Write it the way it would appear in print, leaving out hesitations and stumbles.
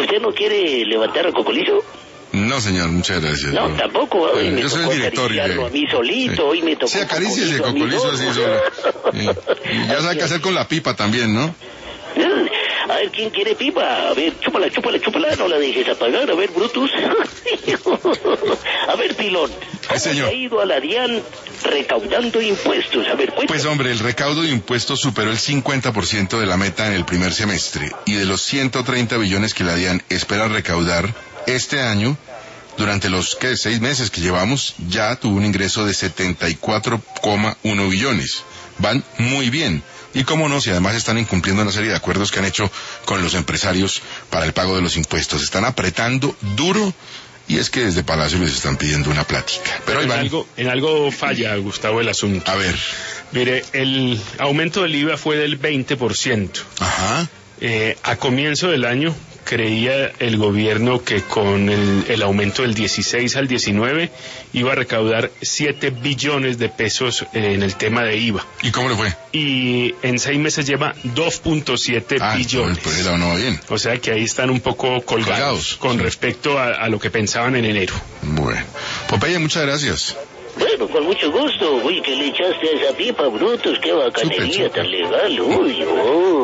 ¿Usted no quiere levantar a Cocolizo? No, señor, muchas gracias. No, tampoco. Hoy me yo soy tocó el director. acariciarlo a mí solito, hoy me tocó. Sí, acaríciese Cocolizo así solo. Y ya sabe qué hacer con la pipa también, ¿no? A ver, ¿quién quiere pipa? A ver, chúpala, no la dejes apagar. A ver, Brutus. A ver, Pilón. ¿Cómo señor. se ha ido a la DIAN recaudando impuestos? A ver, cuéntame. Pues hombre, el recaudo de impuestos superó el 50% de la meta en el primer semestre, y de los 130 billones que la DIAN espera recaudar este año, durante los 6 meses que llevamos, ya tuvo un ingreso de 74,1 billones. Van muy bien. Y cómo no, si además están incumpliendo una serie de acuerdos que han hecho con los empresarios para el pago de los impuestos. Están apretando duro, y es que desde Palacio les están pidiendo una plática. Pero en algo falla, Gustavo, el asunto. A ver. Mire, el aumento del IVA fue del 20%. Ajá. A comienzo del año creía el gobierno que con el aumento del 16 al 19 iba a recaudar 7 billones de pesos en el tema de IVA. ¿Y cómo le fue? Y en 6 meses lleva 2.7 billones. Pues no va bien. O sea que ahí están un poco colgados con respecto a lo que pensaban en enero. Bueno. Popeye, muchas gracias. Bueno, con mucho gusto. Uy, ¿qué le echaste a esa pipa, Brutus? Qué bacanería tan legal. Uy, oh.